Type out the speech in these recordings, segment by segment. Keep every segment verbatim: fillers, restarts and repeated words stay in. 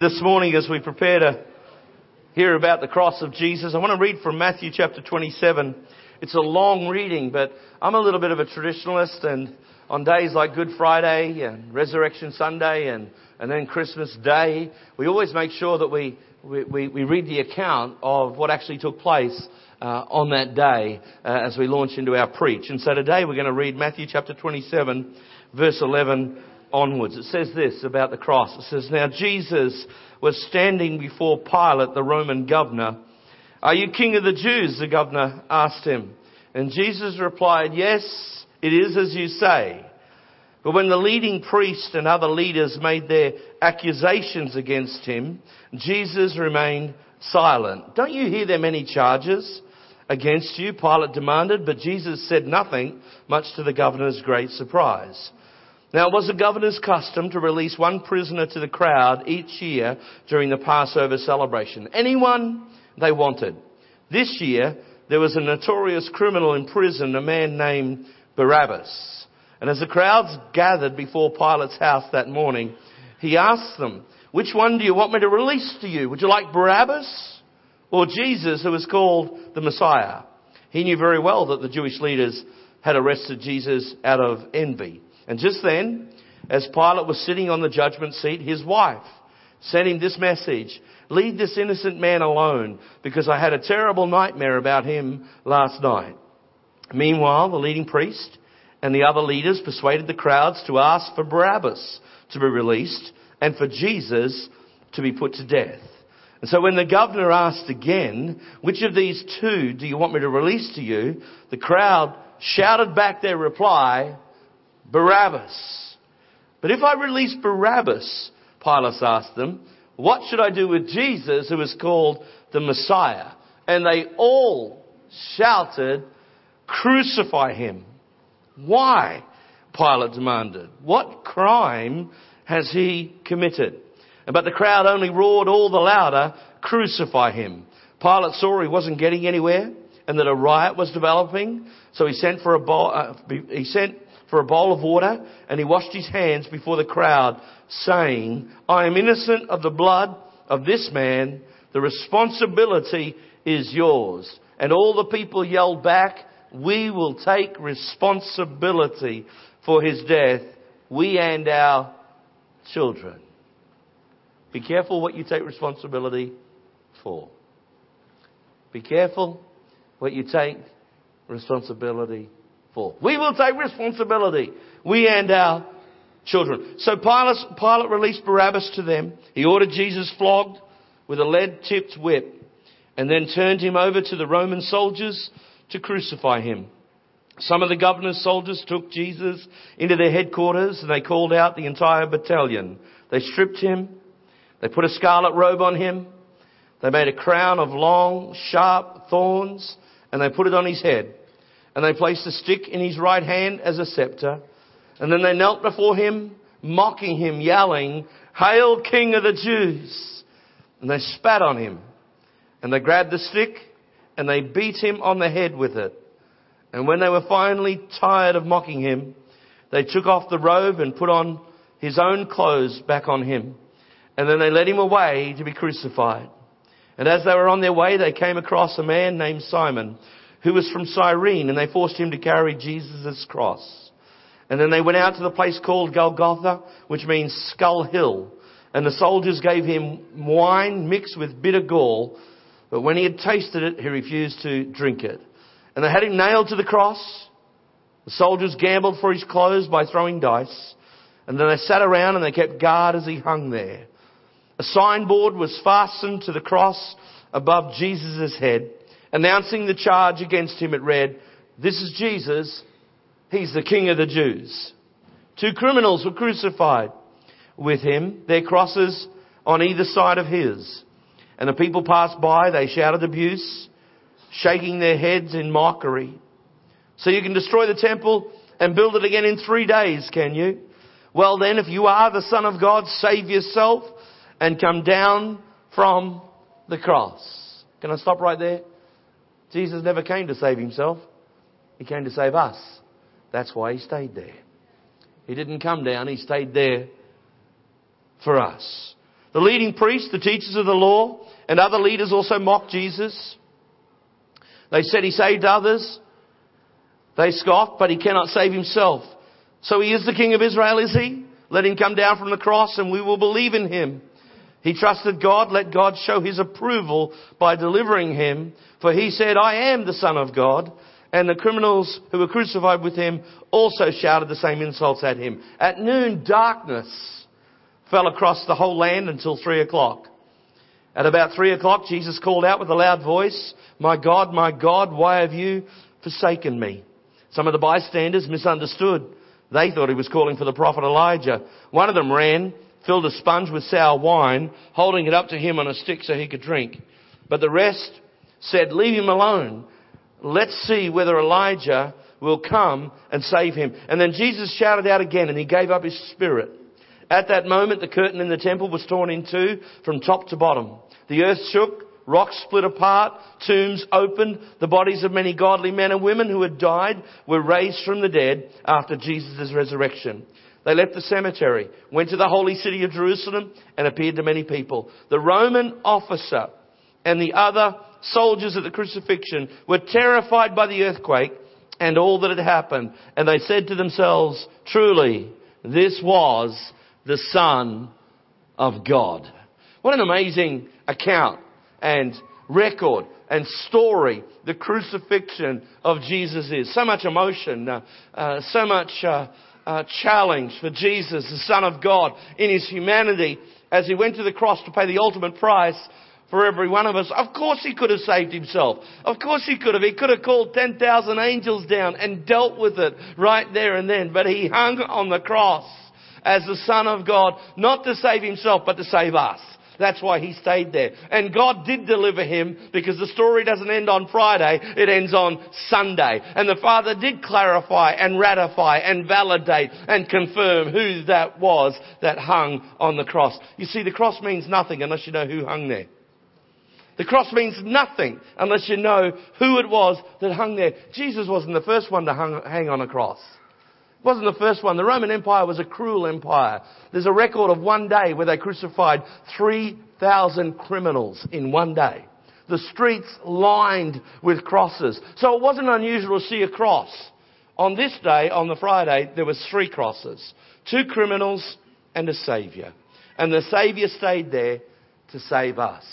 This morning, as we prepare to hear about the cross of Jesus, I want to read from Matthew chapter twenty-seven. It's a long reading, but I'm a little bit of a traditionalist, and on days like Good Friday and Resurrection Sunday and, and then Christmas Day, we always make sure that we, we, we, we read the account of what actually took place uh, on that day uh, as we launch into our preach. And so today we're going to read Matthew chapter twenty-seven, verse eleven onwards. It says this about the cross. It says, "Now Jesus was standing before Pilate, the Roman governor. 'Are you king of the Jews?' the governor asked him. And Jesus replied, 'Yes, it is as you say.' But when the leading priests and other leaders made their accusations against him, Jesus remained silent. 'Don't you hear their many charges against you?' Pilate demanded, but Jesus said nothing, much to the governor's great surprise. Now it was the governor's custom to release one prisoner to the crowd each year during the Passover celebration. Anyone they wanted. This year, there was a notorious criminal in prison, a man named Barabbas. And as the crowds gathered before Pilate's house that morning, he asked them, 'Which one do you want me to release to you? Would you like Barabbas or Jesus, who was called the Messiah?' He knew very well that the Jewish leaders had arrested Jesus out of envy. And just then, as Pilate was sitting on the judgment seat, his wife sent him this message: 'Leave this innocent man alone, because I had a terrible nightmare about him last night.' Meanwhile, the leading priest and the other leaders persuaded the crowds to ask for Barabbas to be released and for Jesus to be put to death. And so when the governor asked again, 'Which of these two do you want me to release to you?' the crowd shouted back their reply, 'Barabbas.' 'But if I release Barabbas,' Pilate asked them, 'what should I do with Jesus, who is called the Messiah?' And they all shouted, 'Crucify him.' 'Why?' Pilate demanded. 'What crime has he committed?' But the crowd only roared all the louder, 'Crucify him.' Pilate saw he wasn't getting anywhere and that a riot was developing, so he sent for a bowl, uh, he sent for a bowl of water, and he washed his hands before the crowd, saying, 'I am innocent of the blood of this man. The responsibility is yours.' And all the people yelled back, 'We will take responsibility for his death, we and our children.'" Be careful what you take responsibility for. Be careful what you take responsibility for. We will take responsibility, we and our children. So Pilate, Pilate released Barabbas to them. He ordered Jesus flogged with a lead-tipped whip, and then turned him over to the Roman soldiers to crucify him. Some of the governor's soldiers took Jesus into their headquarters, and they called out the entire battalion. They stripped him. They put a scarlet robe on him. They made a crown of long, sharp thorns, and they put it on his head. And they placed a stick in his right hand as a scepter. And then they knelt before him, mocking him, yelling, "Hail, King of the Jews!" And they spat on him. And they grabbed the stick and they beat him on the head with it. And when they were finally tired of mocking him, they took off the robe and put on his own clothes back on him. And then they led him away to be crucified. And as they were on their way, they came across a man named Simon, who was from Cyrene, and they forced him to carry Jesus' cross. And then they went out to the place called Golgotha, which means Skull Hill. And the soldiers gave him wine mixed with bitter gall, but when he had tasted it, he refused to drink it. And they had him nailed to the cross. The soldiers gambled for his clothes by throwing dice. And then they sat around and they kept guard as he hung there. A signboard was fastened to the cross above Jesus' head, announcing the charge against him. It read, "This is Jesus. He's the King of the Jews." Two criminals were crucified with him, their crosses on either side of his. And the people passed by. They shouted abuse, shaking their heads in mockery. "So you can destroy the temple and build it again in three days, can you? Well then, if you are the Son of God, save yourself and come down from the cross." Can I stop right there? Jesus never came to save himself. He came to save us. That's why he stayed there. He didn't come down. He stayed there for us. The leading priests, the teachers of the law, and other leaders also mocked Jesus. They said he saved others. They scoffed, but he cannot save himself. So he is the King of Israel, is he? Let him come down from the cross and we will believe in him. He trusted God. Let God show his approval by delivering him. For he said, I am the Son of God. And the criminals who were crucified with him also shouted the same insults at him. At noon, darkness fell across the whole land until three o'clock. At about three o'clock, Jesus called out with a loud voice, My God, my God, why have you forsaken me? Some of the bystanders misunderstood. They thought he was calling for the prophet Elijah. One of them ran, filled a sponge with sour wine, holding it up to him on a stick so he could drink. But the rest said, Leave him alone. Let's see whether Elijah will come and save him. And then Jesus shouted out again and he gave up his spirit. At that moment, the curtain in the temple was torn in two from top to bottom. The earth shook, rocks split apart, tombs opened. The bodies of many godly men and women who had died were raised from the dead after Jesus' resurrection. They left the cemetery, went to the holy city of Jerusalem and appeared to many people. The Roman officer and the other soldiers at the crucifixion were terrified by the earthquake and all that had happened. And they said to themselves, Truly, this was the Son of God. What an amazing account and record and story the crucifixion of Jesus is. So much emotion, uh, uh, so much uh, uh, challenge for Jesus, the Son of God, in his humanity as he went to the cross to pay the ultimate price for every one of us. Of course he could have saved himself. Of course he could have. He could have called ten thousand angels down and dealt with it right there and then. But he hung on the cross as the Son of God, not to save himself, but to save us. That's why he stayed there. And God did deliver him, because the story doesn't end on Friday, it ends on Sunday. And the Father did clarify and ratify and validate and confirm who that was that hung on the cross. You see, the cross means nothing unless you know who hung there. The cross means nothing unless you know who it was that hung there. Jesus wasn't the first one to hang, hang on a cross. It wasn't the first one. The Roman Empire was a cruel empire. There's a record of one day where they crucified three thousand criminals in one day. The streets lined with crosses. So it wasn't unusual to see a cross. On this day, on the Friday, there was three crosses. Two criminals and a Saviour. And the Saviour stayed there to save us.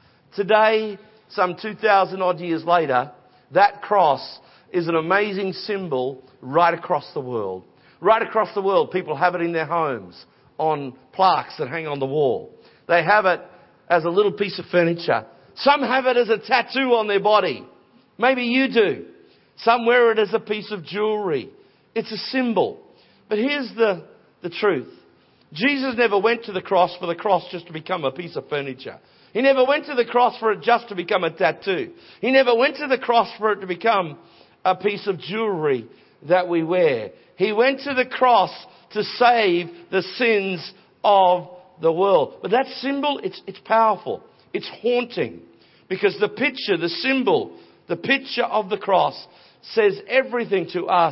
Today, some two thousand odd years later, that cross is an amazing symbol right across the world. Right across the world, people have it in their homes on plaques that hang on the wall. They have it as a little piece of furniture. Some have it as a tattoo on their body. Maybe you do. Some wear it as a piece of jewelry. It's a symbol. But here's the, the truth. Jesus never went to the cross for the cross just to become a piece of furniture. He never went to the cross for it just to become a tattoo. He never went to the cross for it to become a piece of jewelry that we wear. He went to the cross to save the sins of the world. But that symbol, it's, it's powerful. It's haunting. Because the picture, the symbol, the picture of the cross says everything to us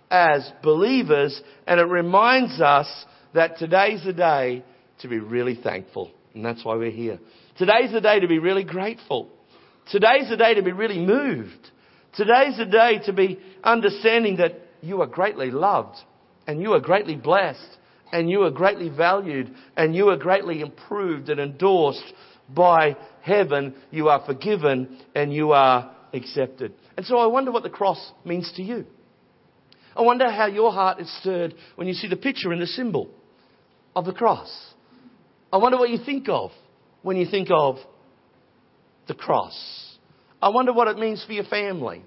as believers. And it reminds us that today's the day to be really thankful. And that's why we're here. Today's the day to be really grateful. Today's the day to be really moved. Today's the day to be understanding that you are greatly loved and you are greatly blessed and you are greatly valued and you are greatly improved and endorsed by heaven. You are forgiven and you are accepted. And so I wonder what the cross means to you. I wonder how your heart is stirred when you see the picture and the symbol of the cross. I wonder what you think of when you think of the cross. I wonder what it means for your family.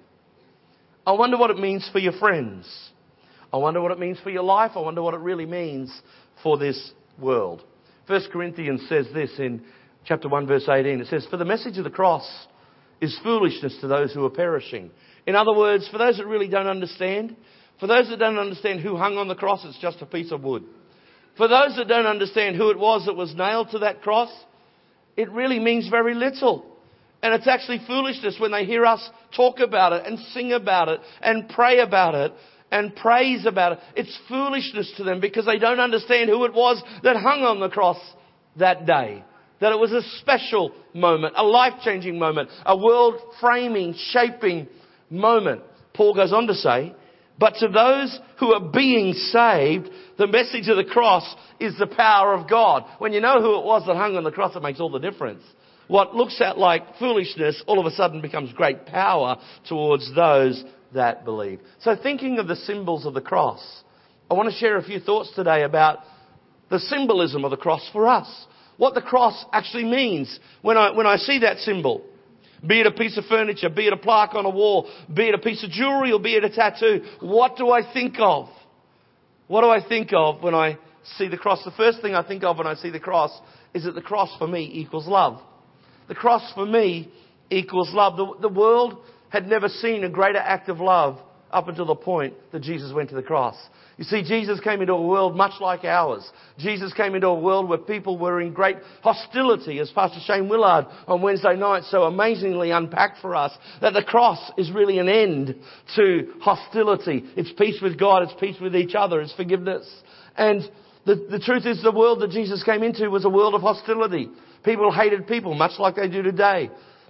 I wonder what it means for your friends. I wonder what it means for your life. I wonder what it really means for this world. First Corinthians says this in chapter one verse eighteen. It says, For the message of the cross is foolishness to those who are perishing. In other words, for those that really don't understand, for those that don't understand who hung on the cross, it's just a piece of wood. For those that don't understand who it was that was nailed to that cross, it really means very little. And it's actually foolishness when they hear us talk about it and sing about it and pray about it and praise about it. It's foolishness to them because they don't understand who it was that hung on the cross that day. that it was a special moment, a life-changing moment, a world-framing, shaping moment. Paul goes on to say, but to those who are being saved, the message of the cross is the power of God. When you know who it was that hung on the cross, it makes all the difference. What looks at like foolishness all of a sudden becomes great power towards those that believe. So thinking of the symbols of the cross, I want to share a few thoughts today about the symbolism of the cross for us. What the cross actually means when I, when I see that symbol. Be it a piece of furniture, be it a plaque on a wall, be it a piece of jewelry or be it a tattoo. What do I think of? What do I think of when I see the cross? The first thing I think of when I see the cross is that the cross for me equals love. The cross for me equals love. The, the world had never seen a greater act of love up until the point that Jesus went to the cross. You see, Jesus came into a world much like ours. Jesus came into a world where people were in great hostility, as Pastor Shane Willard on Wednesday night so amazingly unpacked for us, that the cross is really an end to hostility. It's peace with God, it's peace with each other, it's forgiveness. And the, the truth is the world that Jesus came into was a world of hostility. People hated people, much like they do today.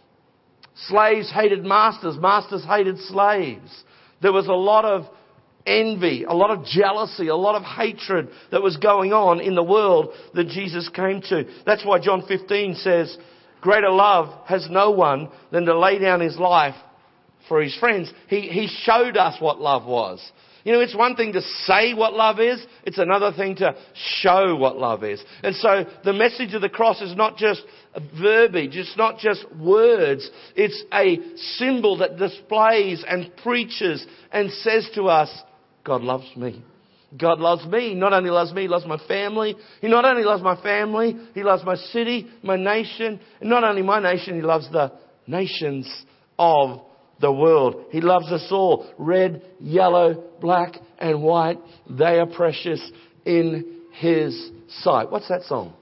Slaves hated masters, masters hated slaves. There was a lot of envy, a lot of jealousy, a lot of hatred that was going on in the world that Jesus came to. That's why John fifteen says, greater love has no one than to lay down his life for his friends. He, he showed us what love was. You know, it's one thing to say what love is. It's another thing to show what love is. And so the message of the cross is not just verbiage. It's not just words. It's a symbol that displays and preaches and says to us, God loves me. God loves me. Not only loves me, he loves my family. He not only loves my family, he loves my city, my nation. And not only my nation, he loves the nations of the world. He loves us all. Red, yellow, black and white. They are precious in his sight. What's that song?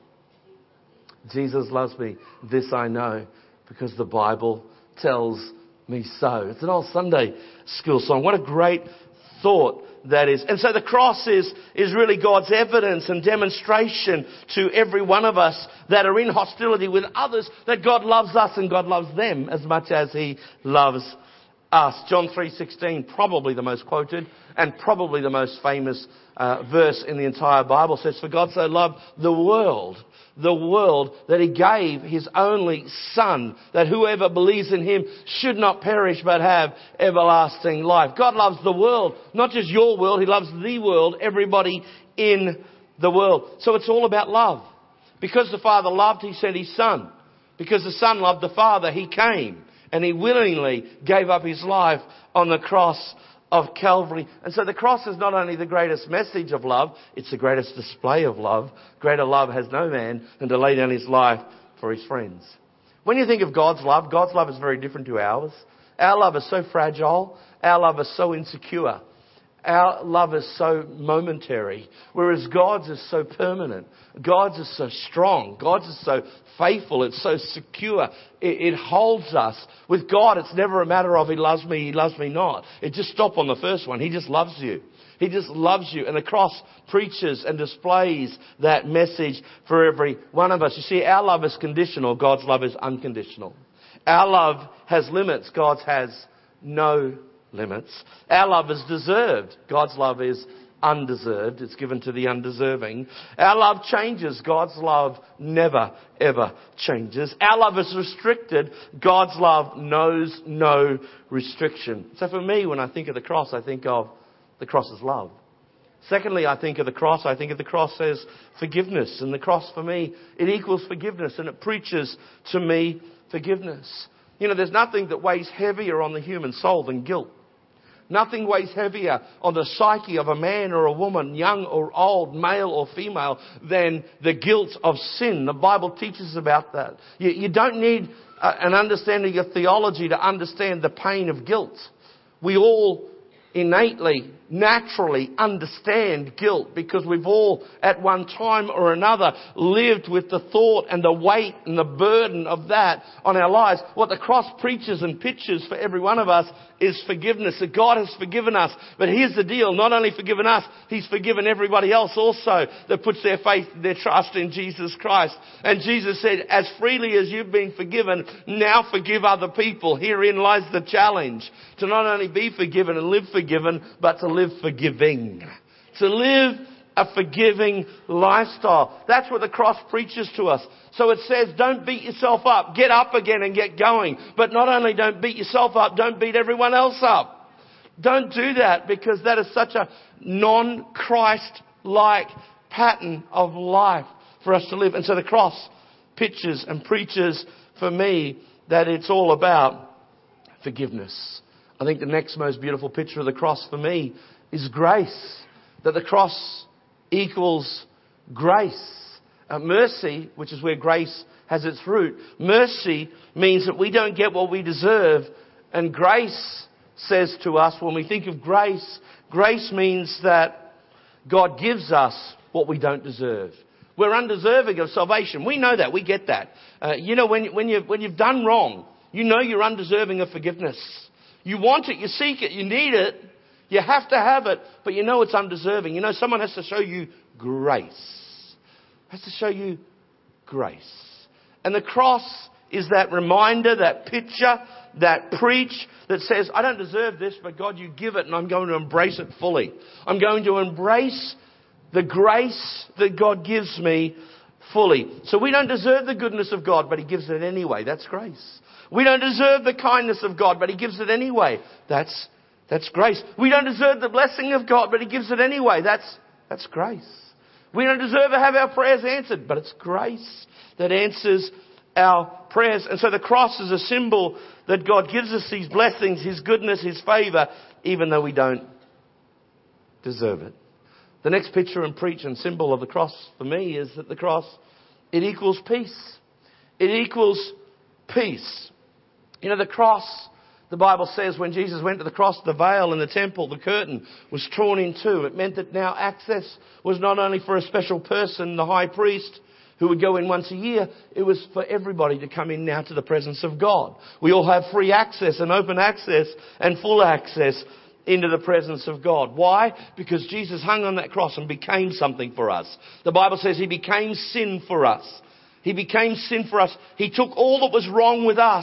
Jesus loves me. This I know because the Bible tells me so. It's an old Sunday school song. What a great thought that is. And so the cross is, is really God's evidence and demonstration to every one of us that are in hostility with others that God loves us and God loves them as much as he loves us. John three sixteen, probably the most quoted and probably the most famous uh, verse in the entire Bible, says, for God so loved the world, the world, that he gave his only Son, that whoever believes in him should not perish but have everlasting life. God loves the world, not just your world. He loves the world, everybody in the world. So it's all about love. Because the Father loved, he sent his Son. Because the Son loved the Father, he came. And he willingly gave up his life on the cross of Calvary. And so the cross is not only the greatest message of love, it's the greatest display of love. Greater love has no man than to lay down his life for his friends. When you think of God's love, God's love is very different to ours. Our love is so fragile. Our love is so insecure. Our love is so momentary, whereas God's is so permanent. God's is so strong. God's is so faithful. It's so secure. It, it holds us. With God, it's never a matter of he loves me, he loves me not. It just stopped on the first one. He just loves you. He just loves you. And the cross preaches and displays that message for every one of us. You see, our love is conditional. God's love is unconditional. Our love has limits. God's has no limits. Our love is deserved. God's love is undeserved. It's given to the undeserving. Our love changes. God's love never, ever changes. Our love is restricted. God's love knows no restriction. So for me, when I think of the cross, I think of the cross as love. Secondly, I think of the cross, I think of the cross as forgiveness. And the cross for me, it equals forgiveness, and it preaches to me forgiveness. You know, there's nothing that weighs heavier on the human soul than guilt. Nothing weighs heavier on the psyche of a man or a woman, young or old, male or female, than the guilt of sin. The Bible teaches about that. You, you don't need a, an understanding of theology to understand the pain of guilt. We all innately naturally understand guilt because we've all at one time or another lived with the thought and the weight and the burden of that on our lives. What the cross preaches and pitches for every one of us is forgiveness, that God has forgiven us. But here's the deal, not only forgiven us, He's forgiven everybody else also that puts their faith, their trust in Jesus Christ. And Jesus said, as freely as you've been forgiven, now forgive other people. Herein lies the challenge, to not only be forgiven and live forgiven, but to live forgiving. To live a forgiving lifestyle. That's what the cross preaches to us. So it says, don't beat yourself up. Get up again and get going. But not only don't beat yourself up, don't beat everyone else up. Don't do that, because that is such a non-Christ-like pattern of life for us to live. And so the cross pictures and preaches for me that it's all about forgiveness. I think the next most beautiful picture of the cross for me is grace. That the cross equals grace. Uh, mercy, which is where grace has its root. Mercy means that we don't get what we deserve. And grace says to us, when we think of grace, grace means that God gives us what we don't deserve. We're undeserving of salvation. We know that. We get that. Uh, you know, when, when, you, when you've done wrong, you know you're undeserving of forgiveness. You want it, you seek it, you need it, you have to have it, but you know it's undeserving. You know someone has to show you grace. Has to show you grace. And the cross is that reminder, that picture, that preach that says, I don't deserve this, but God, you give it, and I'm going to embrace it fully. I'm going to embrace the grace that God gives me fully. So we don't deserve the goodness of God, but He gives it anyway. That's grace. We don't deserve the kindness of God, but He gives it anyway. That's, that's grace. We don't deserve the blessing of God, but He gives it anyway. That's, that's grace. We don't deserve to have our prayers answered, but it's grace that answers our prayers. And so the cross is a symbol that God gives us these blessings, His goodness, His favour, even though we don't deserve it. The next picture and preach and symbol of the cross for me is that the cross, it equals peace. It equals peace. You know, the cross, the Bible says when Jesus went to the cross, the veil in the temple, the curtain was torn in two. It meant that now access was not only for a special person, the high priest, who would go in once a year. It was for everybody to come in now to the presence of God. We all have free access and open access and full access into the presence of God. Why? Because Jesus hung on that cross and became something for us. The Bible says He became sin for us. He became sin for us. He took all that was wrong with us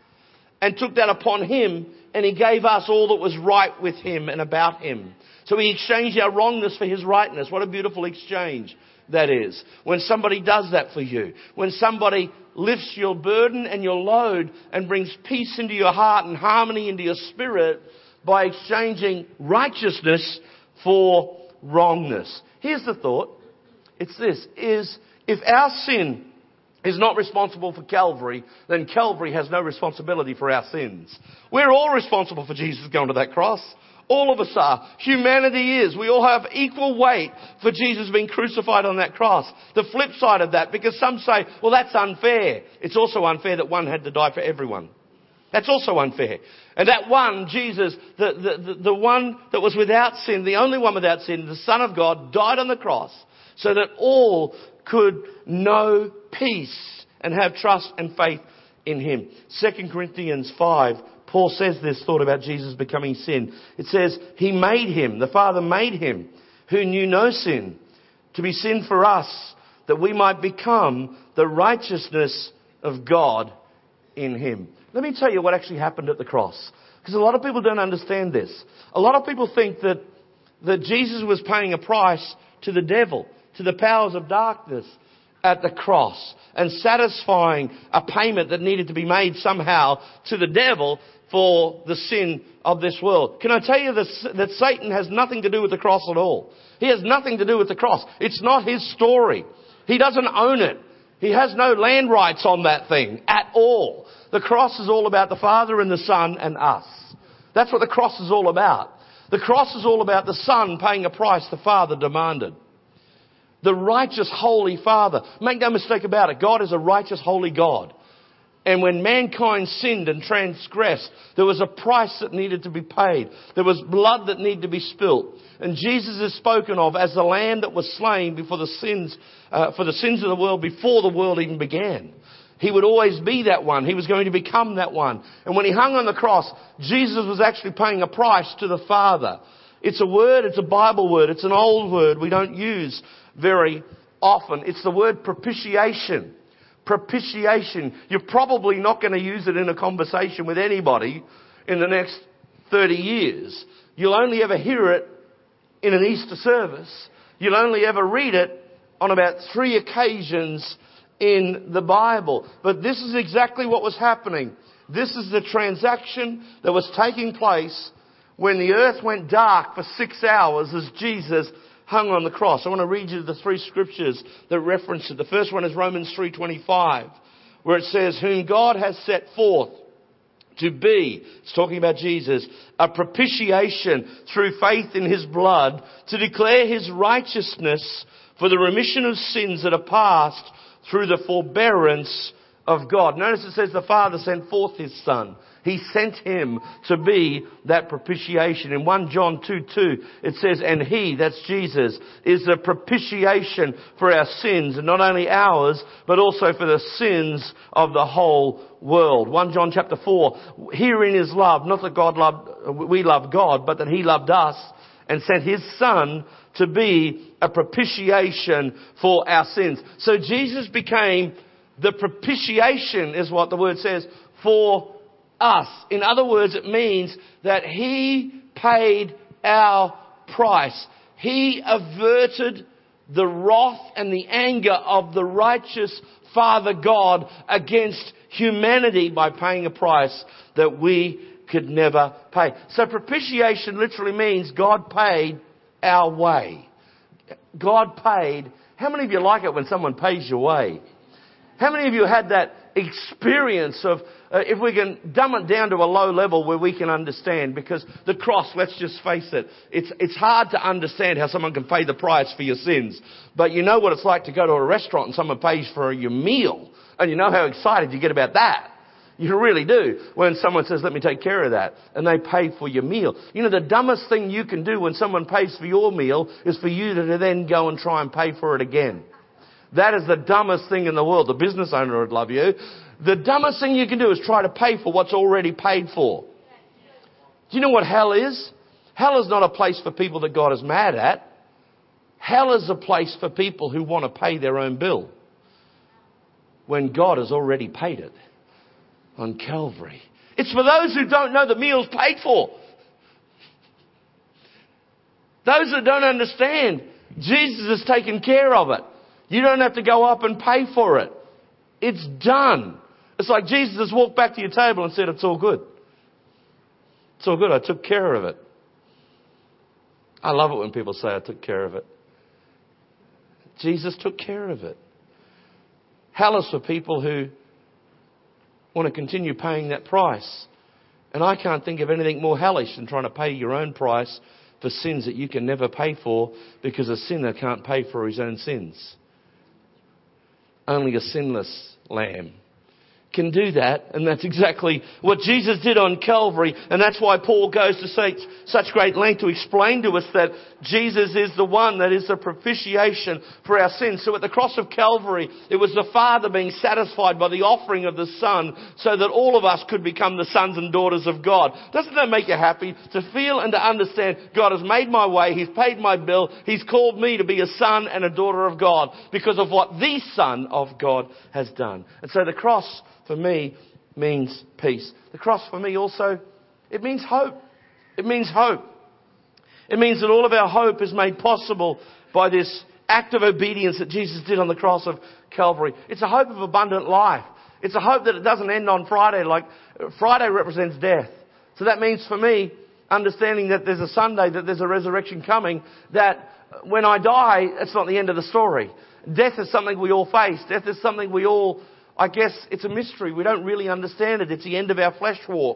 and took that upon Him, and He gave us all that was right with Him and about Him. So He exchanged our wrongness for His rightness. What a beautiful exchange that is. When somebody does that for you, when somebody lifts your burden and your load and brings peace into your heart and harmony into your spirit by exchanging righteousness for wrongness. Here's the thought. It's this, is if our sin is not responsible for Calvary, then Calvary has no responsibility for our sins. We're all responsible for Jesus going to that cross. All of us are. Humanity is. We all have equal weight for Jesus being crucified on that cross. The flip side of that, because some say, well, that's unfair. It's also unfair that one had to die for everyone. That's also unfair. And that one, Jesus, the, the, the, the one that was without sin, the only one without sin, the Son of God, died on the cross so that all could know peace and have trust and faith in Him. Second Corinthians five, Paul says this thought about Jesus becoming sin. It says, He made Him, the Father made Him, who knew no sin, to be sin for us, that we might become the righteousness of God in Him. Let me tell you what actually happened at the cross. Because a lot of people don't understand this. A lot of people think that, that Jesus was paying a price to the devil, to the powers of darkness at the cross, and satisfying a payment that needed to be made somehow to the devil for the sin of this world. Can I tell you this, that Satan has nothing to do with the cross at all? He has nothing to do with the cross. It's not his story. He doesn't own it. He has no land rights on that thing at all. The cross is all about the Father and the Son and us. That's what the cross is all about. The cross is all about the Son paying a price the Father demanded. The righteous, holy Father. Make no mistake about it. God is a righteous, holy God. And when mankind sinned and transgressed, there was a price that needed to be paid. There was blood that needed to be spilt. And Jesus is spoken of as the Lamb that was slain before the sins, uh, for the sins of the world before the world even began. He would always be that one. He was going to become that one. And when he hung on the cross, Jesus was actually paying a price to the Father. It's a word, it's a Bible word, it's an old word we don't use very often. It's the word propitiation. Propitiation. You're probably not going to use it in a conversation with anybody in the next thirty years. You'll only ever hear it in an Easter service. You'll only ever read it on about three occasions in the Bible. But this is exactly what was happening. This is the transaction that was taking place when the earth went dark for six hours as Jesus hung on the cross. I want to read you the three scriptures that reference it. The first one is Romans three twenty-five, where it says, whom God has set forth to be, it's talking about Jesus, a propitiation through faith in his blood, to declare his righteousness for the remission of sins that are past through the forbearance of God. Notice it says the Father sent forth his Son. He sent him to be that propitiation. In First John two two, it says, and he, that's Jesus, is the propitiation for our sins, and not only ours, but also for the sins of the whole world. First John chapter four, herein is love, not that God loved, we love God, but that he loved us and sent his Son to be a propitiation for our sins. So Jesus became the propitiation, is what the word says, for us. In other words, it means that he paid our price. He averted the wrath and the anger of the righteous Father God against humanity by paying a price that we could never pay. So propitiation literally means God paid our way. God paid. How many of you like it when someone pays your way? How many of you had that experience of, uh, if we can dumb it down to a low level where we can understand, because the cross, let's just face it, it's, it's hard to understand how someone can pay the price for your sins. But you know what it's like to go to a restaurant and someone pays for your meal. And you know how excited you get about that. You really do. When someone says, let me take care of that, and they pay for your meal. You know, the dumbest thing you can do when someone pays for your meal is for you to then go and try and pay for it again. That is the dumbest thing in the world. The business owner would love you. The dumbest thing you can do is try to pay for what's already paid for. Do you know what hell is? Hell is not a place for people that God is mad at. Hell is a place for people who want to pay their own bill when God has already paid it on Calvary. It's for those who don't know the meal's paid for. Those that don't understand, Jesus has taken care of it. You don't have to go up and pay for it. It's done. It's like Jesus has walked back to your table and said, it's all good. It's all good. I took care of it. I love it when people say I took care of it. Jesus took care of it. Hell is for people who want to continue paying that price. And I can't think of anything more hellish than trying to pay your own price for sins that you can never pay for, because a sinner can't pay for his own sins. Only a sinless lamb can do that, and that's exactly what Jesus did on Calvary. And that's why Paul goes to say such great length to explain to us that Jesus is the one that is the propitiation for our sins. So at the cross of Calvary, it was the Father being satisfied by the offering of the Son, so that all of us could become the sons and daughters of God. Doesn't that make you happy to feel and to understand God has made my way, He's paid my bill, He's called me to be a son and a daughter of God because of what the Son of God has done. And so the cross for me means peace. The cross for me also, it means hope. It means hope. It means that all of our hope is made possible by this act of obedience that Jesus did on the cross of Calvary. It's a hope of abundant life. It's a hope that it doesn't end on Friday. Like Friday represents death. So that means for me, understanding that there's a Sunday, that there's a resurrection coming, that when I die, it's not the end of the story. Death is something we all face. Death is something we all, I guess it's a mystery. We don't really understand it. It's the end of our flesh walk.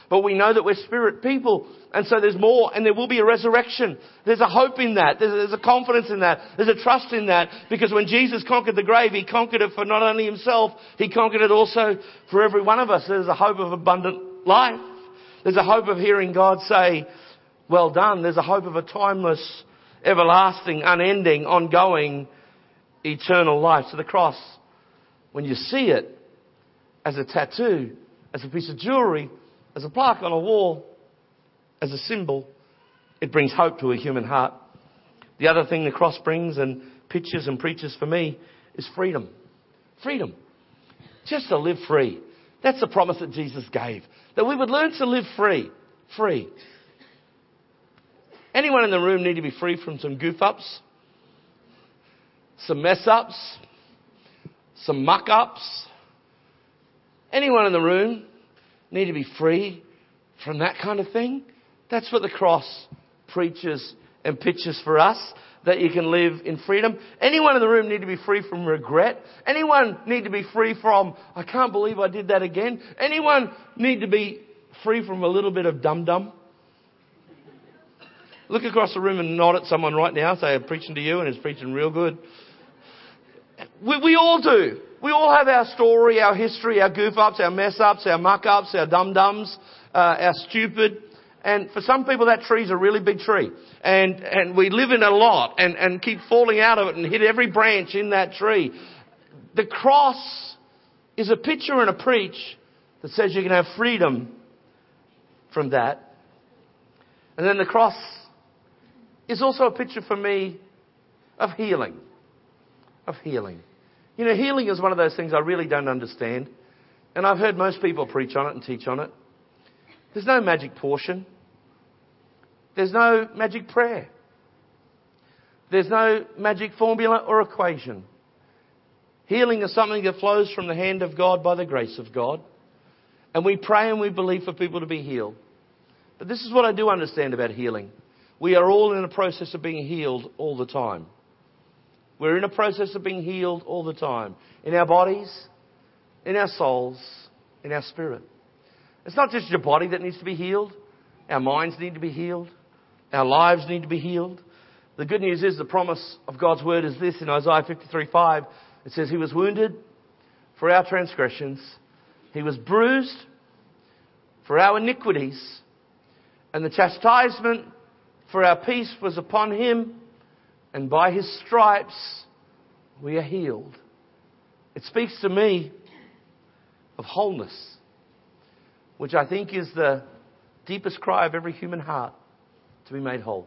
But we know that we're spirit people. And so there's more, and there will be a resurrection. There's a hope in that. There's, there's a confidence in that. There's a trust in that. Because when Jesus conquered the grave, He conquered it for not only Himself, He conquered it also for every one of us. There's a hope of abundant life. There's a hope of hearing God say, well done. There's a hope of a timeless, everlasting, unending, ongoing, eternal life. So the cross, when you see it as a tattoo, as a piece of jewelry, as a plaque on a wall, as a symbol, it brings hope to a human heart. The other thing the cross brings and pictures and preaches for me is freedom. Freedom. Just to live free. That's the promise that Jesus gave. That we would learn to live free. Free. Anyone in the room need to be free from some goof ups? Some mess ups? Some muck ups? Anyone in the room need to be free from that kind of thing? That's what the cross preaches and pictures for us, that you can live in freedom. Anyone in the room need to be free from regret? Anyone need to be free from, I can't believe I did that again? Anyone need to be free from a little bit of dum-dum? Look across the room and nod at someone right now, say, I'm preaching to you, and it's preaching real good. We, we all do. We all have our story, our history, our goof-ups, our mess-ups, our muck-ups, our dum-dums, uh, our stupid. And for some people, that tree's a really big tree. And and we live in it a lot and, and keep falling out of it and hit every branch in that tree. The cross is a picture and a preach that says you can have freedom from that. And then the cross is also a picture for me of healing. Of healing. You know, healing is one of those things I really don't understand. And I've heard most people preach on it and teach on it. There's no magic portion. There's no magic prayer. There's no magic formula or equation. Healing is something that flows from the hand of God by the grace of God. And we pray and we believe for people to be healed. But this is what I do understand about healing. We are all in a process of being healed all the time. We're in a process of being healed all the time. In our bodies, in our souls, in our spirit. It's not just your body that needs to be healed. Our minds need to be healed. Our lives need to be healed. The good news is the promise of God's word is this in Isaiah fifty-three five. It says, He was wounded for our transgressions. He was bruised for our iniquities. And the chastisement for our peace was upon Him. And by His stripes we are healed. It speaks to me of wholeness, which I think is the deepest cry of every human heart, to be made whole.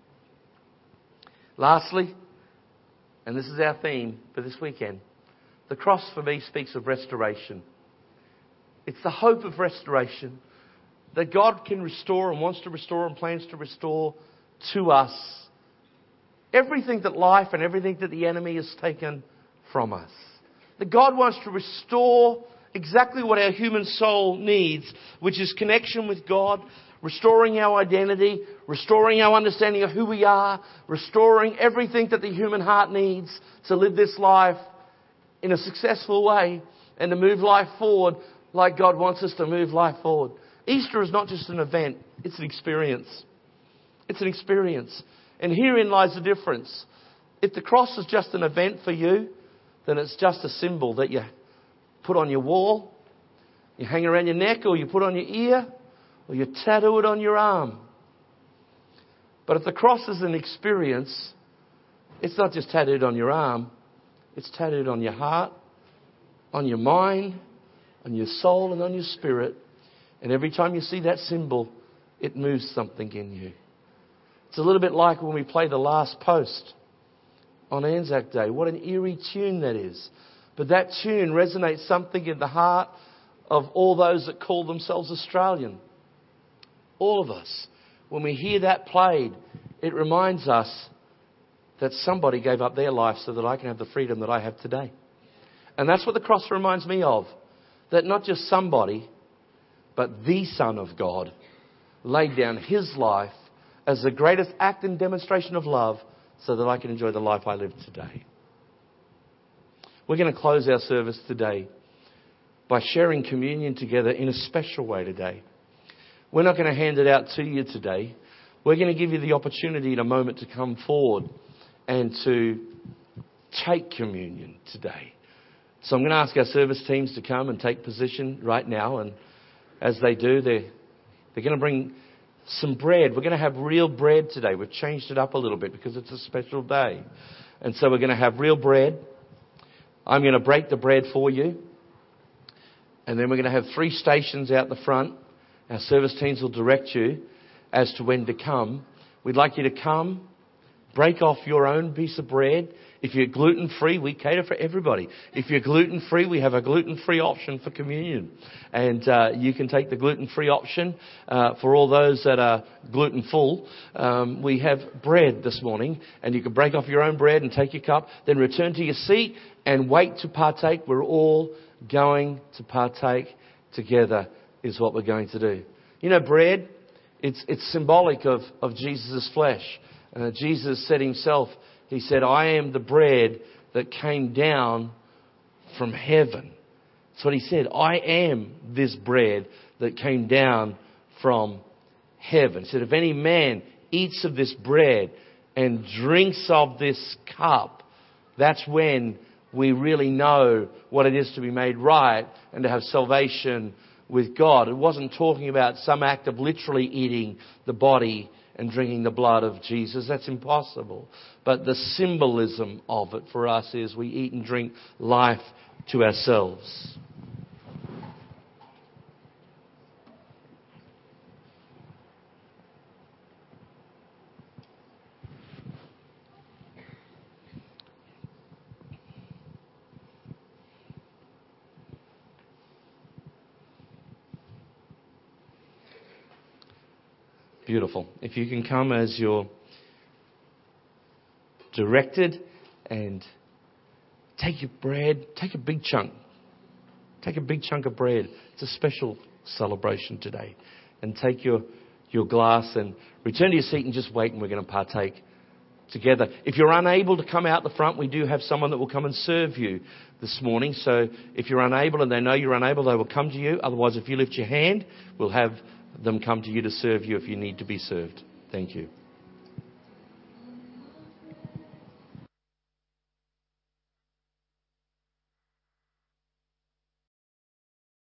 Lastly, and this is our theme for this weekend, the cross for me speaks of restoration. It's the hope of restoration, that God can restore and wants to restore and plans to restore to us everything that life and everything that the enemy has taken from us. That God wants to restore exactly what our human soul needs, which is connection with God, restoring our identity, restoring our understanding of who we are, restoring everything that the human heart needs to live this life in a successful way and to move life forward like God wants us to move life forward. Easter is not just an event, it's an experience. It's an experience. And herein lies the difference. If the cross is just an event for you, then it's just a symbol that you put on your wall, you hang around your neck, or you put on your ear, or you tattoo it on your arm. But if the cross is an experience, it's not just tattooed on your arm, it's tattooed on your heart, on your mind, on your soul, and on your spirit. And every time you see that symbol, it moves something in you. It's a little bit like when we play The Last Post on Anzac Day. What an eerie tune that is. But that tune resonates something in the heart of all those that call themselves Australian. All of us. When we hear that played, it reminds us that somebody gave up their life so that I can have the freedom that I have today. And that's what the cross reminds me of. That not just somebody, but the Son of God laid down His life as the greatest act and demonstration of love so that I can enjoy the life I live today. We're going to close our service today by sharing communion together in a special way today. we're not going to hand it out to you today. We're going to give you the opportunity in a moment to come forward and to take communion today. So I'm going to ask our service teams to come and take position right now. And as they do, they're, they're going to bring some bread. We're going to have real bread today. We've changed it up a little bit because it's a special day. And so we're going to have real bread. I'm going to break the bread for you. And then we're going to have three stations out the front. Our service teams will direct you as to when to come. We'd like you to come, break off your own piece of bread. If you're gluten-free, we cater for everybody. If you're gluten-free, we have a gluten-free option for communion. And uh, you can take the gluten-free option. Uh, for all those that are gluten-full, um, we have bread this morning. And you can break off your own bread and take your cup, then return to your seat and wait to partake. We're all going to partake together is what we're going to do. You know, bread, it's, it's symbolic of, of Jesus' flesh. Uh, Jesus said himself, he said, I am the bread that came down from heaven. That's what he said. I am this bread that came down from heaven. He said, if any man eats of this bread and drinks of this cup, that's when we really know what it is to be made right and to have salvation with God. It wasn't talking about some act of literally eating the body and drinking the blood of Jesus. That's impossible. But the symbolism of it for us is we eat and drink life to ourselves. Beautiful. If you can come as you're directed and take your bread, take a big chunk. Take a big chunk of bread. It's a special celebration today. And take your, your glass and return to your seat and just wait, and we're going to partake together. If you're unable to come out the front, we do have someone that will come and serve you this morning. So if you're unable and they know you're unable, they will come to you. Otherwise, if you lift your hand, we'll have them come to you to serve you if you need to be served. Thank you.